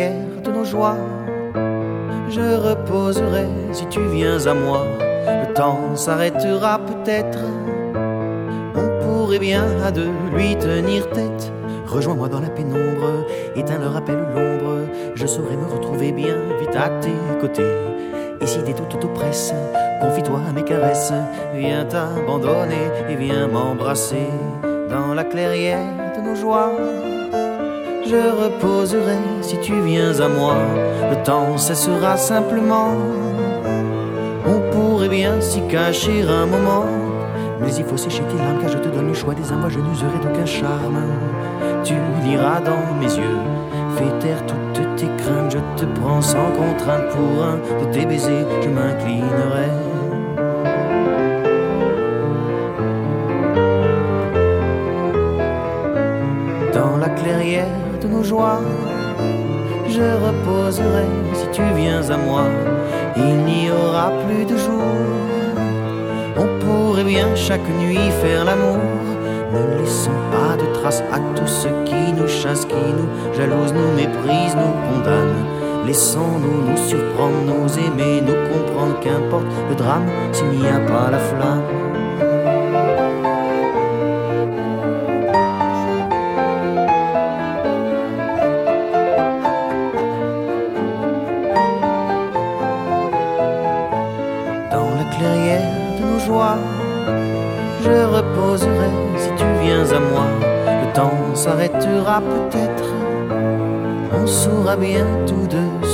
clairière de nos joies, je reposerai si tu viens à moi. Le temps s'arrêtera peut-être, on pourrait bien à deux lui tenir tête. Rejoins-moi dans la pénombre, éteins le rappel ou l'ombre, je saurai me retrouver bien vite à tes côtés. Et si des doutes t'oppressent, confie-toi à mes caresses, viens t'abandonner et viens m'embrasser. Dans la clairière de nos joies, je reposerai si tu viens à moi. Le temps cessera simplement, on pourrait bien s'y cacher un moment. Mais il faut sécher tes larmes car je te donne le choix des âmes. Moi je n'userai d'aucun charme, tu liras dans mes yeux, fais taire toutes tes craintes. Je te prends sans contrainte, pour un de tes baisers je m'inclinerai. Dans la clairière de nos joies, je reposerai si tu viens à moi. Il n'y aura plus de jour, on pourrait bien chaque nuit faire l'amour. Ne laissons pas de traces à tous ceux qui nous chassent, qui nous jalousent, nous méprisent, nous condamnent. Laissons-nous nous surprendre, nous aimer, nous comprendre, qu'importe le drame s'il n'y a pas la flamme. Je reposerai si tu viens à moi. Le temps s'arrêtera peut-être, on saura bien tous deux